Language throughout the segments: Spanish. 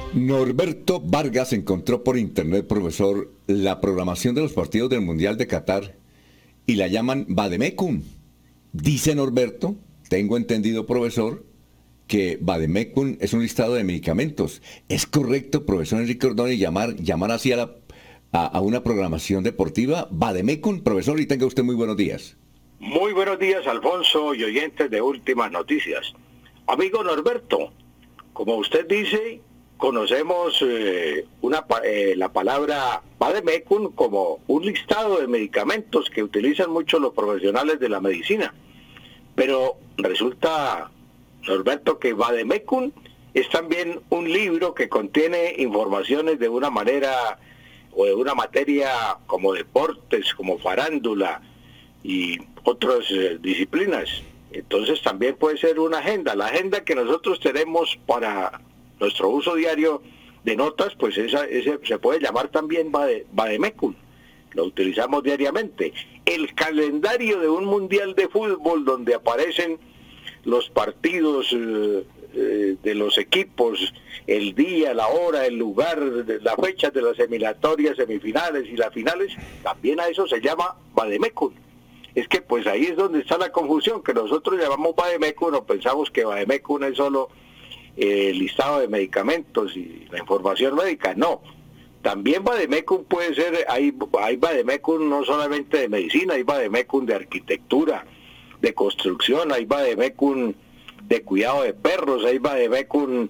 Norberto Vargas encontró por internet, profesor, la programación de los partidos del Mundial de Qatar y la llaman Vademecum. Dice Norberto, tengo entendido, profesor, que Vademecum es un listado de medicamentos. ¿Es correcto, profesor Enrique Ordóñez, llamar así a una programación deportiva? Vademecum, profesor, y tenga usted muy buenos días. Muy buenos días, Alfonso y oyentes de Últimas Noticias. Amigo Norberto, como usted dice, conocemos la palabra Vademecum como un listado de medicamentos que utilizan mucho los profesionales de la medicina. Pero resulta, Norberto, que Vademecum es también un libro que contiene informaciones de una manera o de una materia como deportes, como farándula y otras disciplinas. Entonces también puede ser una agenda. La agenda que nosotros tenemos para nuestro uso diario de notas, pues ese se puede llamar también Vademecum. Lo utilizamos diariamente. El calendario de un mundial de fútbol donde aparecen los partidos de los equipos, el día, la hora, el lugar, las fechas de las eliminatorias, semifinales y las finales, también a eso se llama Vademecum. Es que pues ahí es donde está la confusión, que nosotros llamamos Vademecum o pensamos que Vademecum es solo el listado de medicamentos y la información médica. No, también Vademecum puede ser, hay Vademecum no solamente de medicina, hay Vademecum de arquitectura, de construcción, hay Vademecum de cuidado de perros, hay Vademecum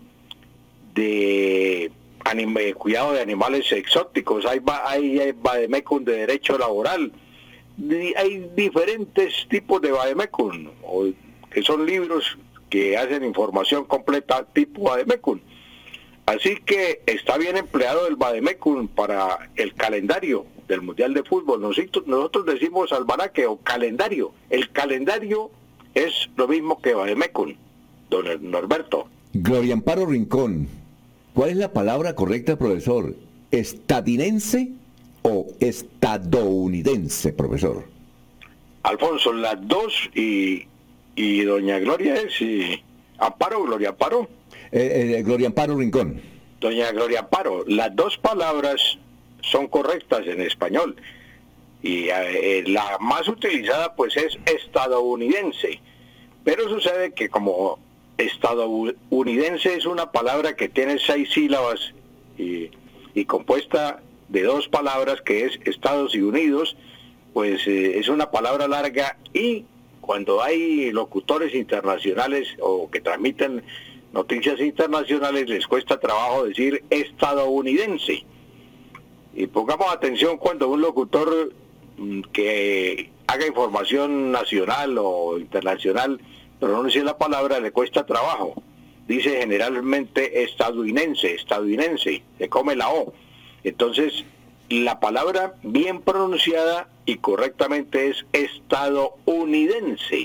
de cuidado de animales exóticos, hay Vademecum de derecho laboral. Hay diferentes tipos de Vademecum, que son libros que hacen información completa tipo Vademecum. Así que está bien empleado el Vademecum para el calendario del Mundial de Fútbol. Nosotros decimos almanaque o calendario. El calendario es lo mismo que Vademecum, don Norberto. Gloria Amparo Rincón, ¿cuál es la palabra correcta, profesor? ¿Estadinense o estadounidense, profesor? Alfonso, las dos y doña Gloria Amparo, Gloria Amparo. Gloria Amparo Rincón. Doña Gloria Amparo, las dos palabras son correctas en español. Y la más utilizada pues es estadounidense. Pero sucede que como estadounidense es una palabra que tiene 6 sílabas y compuesta de 2 palabras que es Estados y Unidos, pues es una palabra larga, y cuando hay locutores internacionales o que transmiten noticias internacionales les cuesta trabajo decir estadounidense. Y pongamos atención cuando un locutor que haga información nacional o internacional pronuncia la palabra, le cuesta trabajo. Dice generalmente estadounidense, se come la O. Entonces, la palabra bien pronunciada y correctamente es estadounidense,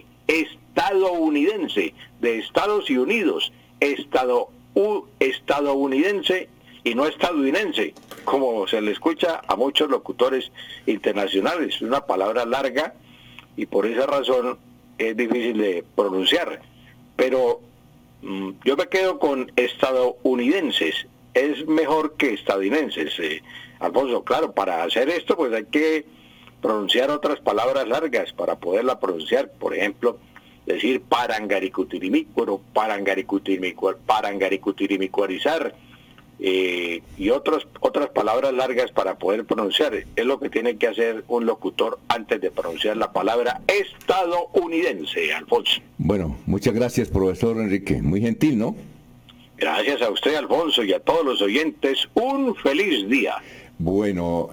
de Estados y Unidos, estadounidense y no estadounidense, como se le escucha a muchos locutores internacionales. Es una palabra larga y por esa razón es difícil de pronunciar. Pero yo me quedo con estadounidenses, es mejor que estadounidenses. Alfonso, claro, para hacer esto pues hay que pronunciar otras palabras largas para poderla pronunciar. Por ejemplo, decir parangaricutirimícuaro, parangaricutirimícuarizar, y otras palabras largas para poder pronunciar. Es lo que tiene que hacer un locutor antes de pronunciar la palabra estadounidense, Alfonso. Bueno, muchas gracias, profesor Enrique. Muy gentil, ¿no? Gracias a usted, Alfonso, y a todos los oyentes. Un feliz día. Bueno.